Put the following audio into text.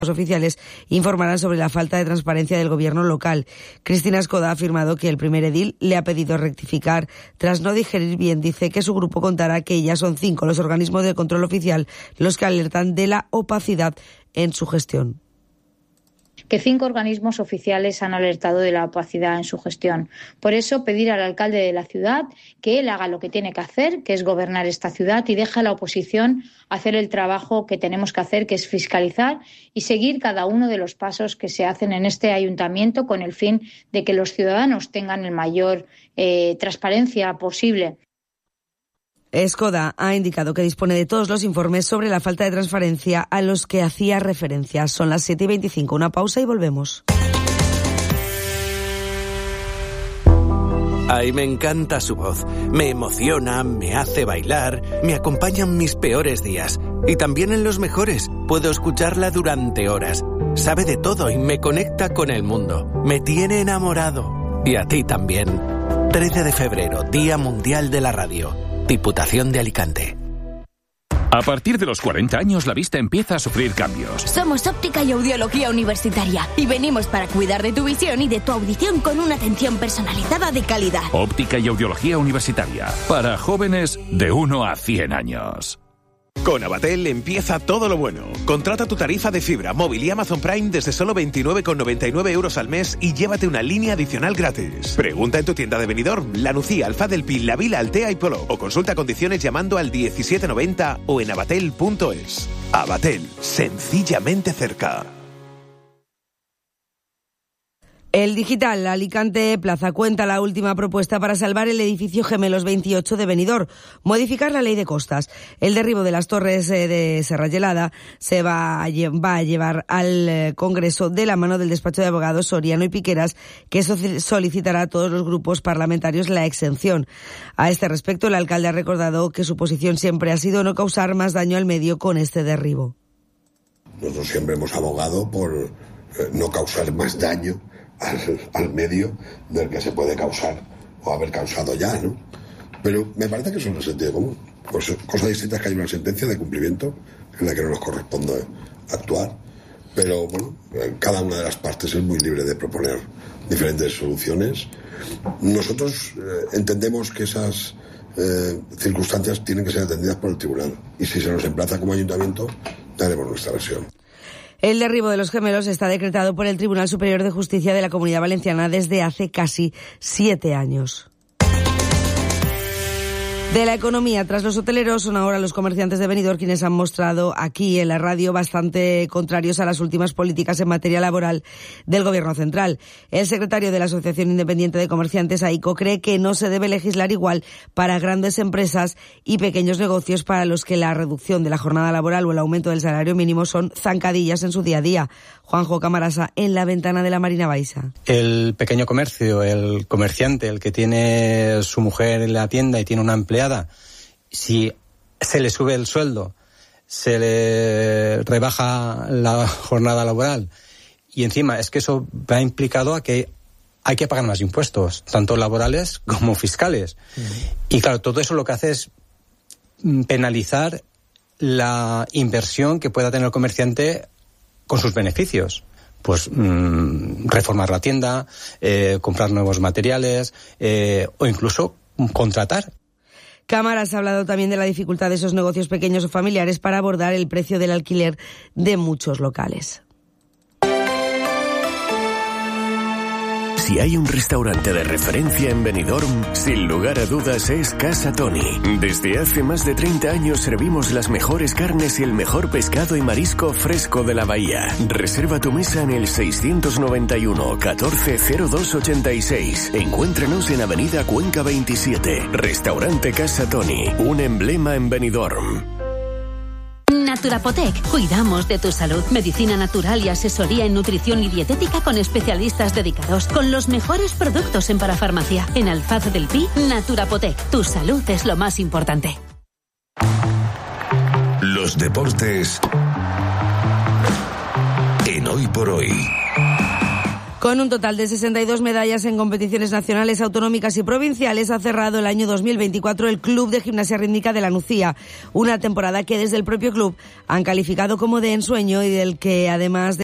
oficiales informarán sobre la falta de transparencia del gobierno local. Cristina Escoda ha afirmado que el primer edil le ha pedido rectificar. Tras no digerir bien, dice que su grupo contará que ya son 5 los organismos de control oficial los que alertan de la opacidad en su gestión. Que 5 organismos oficiales han alertado de la opacidad en su gestión. Por eso, pedir al alcalde de la ciudad que él haga lo que tiene que hacer, que es gobernar esta ciudad, y deje a la oposición hacer el trabajo que tenemos que hacer, que es fiscalizar y seguir cada uno de los pasos que se hacen en este ayuntamiento con el fin de que los ciudadanos tengan el mayor transparencia posible. Escoda ha indicado que dispone de todos los informes sobre la falta de transparencia a los que hacía referencia. Son las 7:25. Una pausa y volvemos. Ay, me encanta su voz. Me emociona, me hace bailar, me acompaña en mis peores días. Y también en los mejores. Puedo escucharla durante horas. Sabe de todo y me conecta con el mundo. Me tiene enamorado. Y a ti también. 13 de febrero, Día Mundial de la Radio. Diputación de Alicante. A partir de los 40 años la vista empieza a sufrir cambios. Somos Óptica y Audiología Universitaria y venimos para cuidar de tu visión y de tu audición con una atención personalizada de calidad. Óptica y Audiología Universitaria, para jóvenes de 1 a 100 años. Con Avatel empieza todo lo bueno. Contrata tu tarifa de fibra, móvil y Amazon Prime desde solo 29,99 euros al mes y llévate una línea adicional gratis. Pregunta en tu tienda de Benidorm, La Nucía, Alfaz del Pi, La Vila, Altea y Polop. O consulta condiciones llamando al 1790 o en avatel.es. Avatel, sencillamente cerca. El Digital Alicante Plaza cuenta la última propuesta para salvar el edificio Gemelos 28 de Benidorm, modificar la ley de costas. El derribo de las torres de Serrallelada se va a llevar al Congreso de la mano del despacho de abogados Soriano y Piqueras, que solicitará a todos los grupos parlamentarios la exención. A este respecto, el alcalde ha recordado que su posición siempre ha sido no causar más daño al medio con este derribo. Nosotros siempre hemos abogado por no causar más daño al medio del que se puede causar o haber causado ya, ¿no? Pero me parece que eso no es sentido común. Pues cosa distinta es que hay una sentencia de cumplimiento en la que no nos corresponde actuar. Pero bueno, cada una de las partes es muy libre de proponer diferentes soluciones. Nosotros entendemos que esas circunstancias tienen que ser atendidas por el tribunal. Y si se nos emplaza como ayuntamiento, daremos nuestra versión. El derribo de los Gemelos está decretado por el Tribunal Superior de Justicia de la Comunidad Valenciana desde hace casi 7 años. De la economía, tras los hoteleros, son ahora los comerciantes de Benidorm quienes han mostrado aquí en la radio bastante contrarios a las últimas políticas en materia laboral del Gobierno central. El secretario de la Asociación Independiente de Comerciantes, AICO, cree que no se debe legislar igual para grandes empresas y pequeños negocios para los que la reducción de la jornada laboral o el aumento del salario mínimo son zancadillas en su día a día. Juanjo Camarasa, en La Ventana de la Marina Baixa. El pequeño comercio, el comerciante, el que tiene su mujer en la tienda y tiene una empleada, si se le sube el sueldo, se le rebaja la jornada laboral y encima es que eso va implicado a que hay que pagar más impuestos, tanto laborales como fiscales. Y claro, todo eso lo que hace es penalizar la inversión que pueda tener el comerciante con sus beneficios. Pues reformar la tienda, comprar nuevos materiales o incluso contratar. Cámaras ha hablado también de la dificultad de esos negocios pequeños o familiares para abordar el precio del alquiler de muchos locales. Si hay un restaurante de referencia en Benidorm, sin lugar a dudas es Casa Toni. Desde hace más de 30 años servimos las mejores carnes y el mejor pescado y marisco fresco de la bahía. Reserva tu mesa en el 691 14 02 86. Encuéntranos en Avenida Cuenca 27. Restaurante Casa Toni, un emblema en Benidorm. Naturapotec. Cuidamos de tu salud. Medicina natural y asesoría en nutrición y dietética con especialistas dedicados. Con los mejores productos en parafarmacia. En Alfaz del Pi, Naturapotec. Tu salud es lo más importante. Los deportes en Hoy por Hoy. Con un total de 62 medallas en competiciones nacionales, autonómicas y provinciales, ha cerrado el año 2024 el Club de Gimnasia Rítmica de la Nucía, una temporada que desde el propio club han calificado como de ensueño y del que además de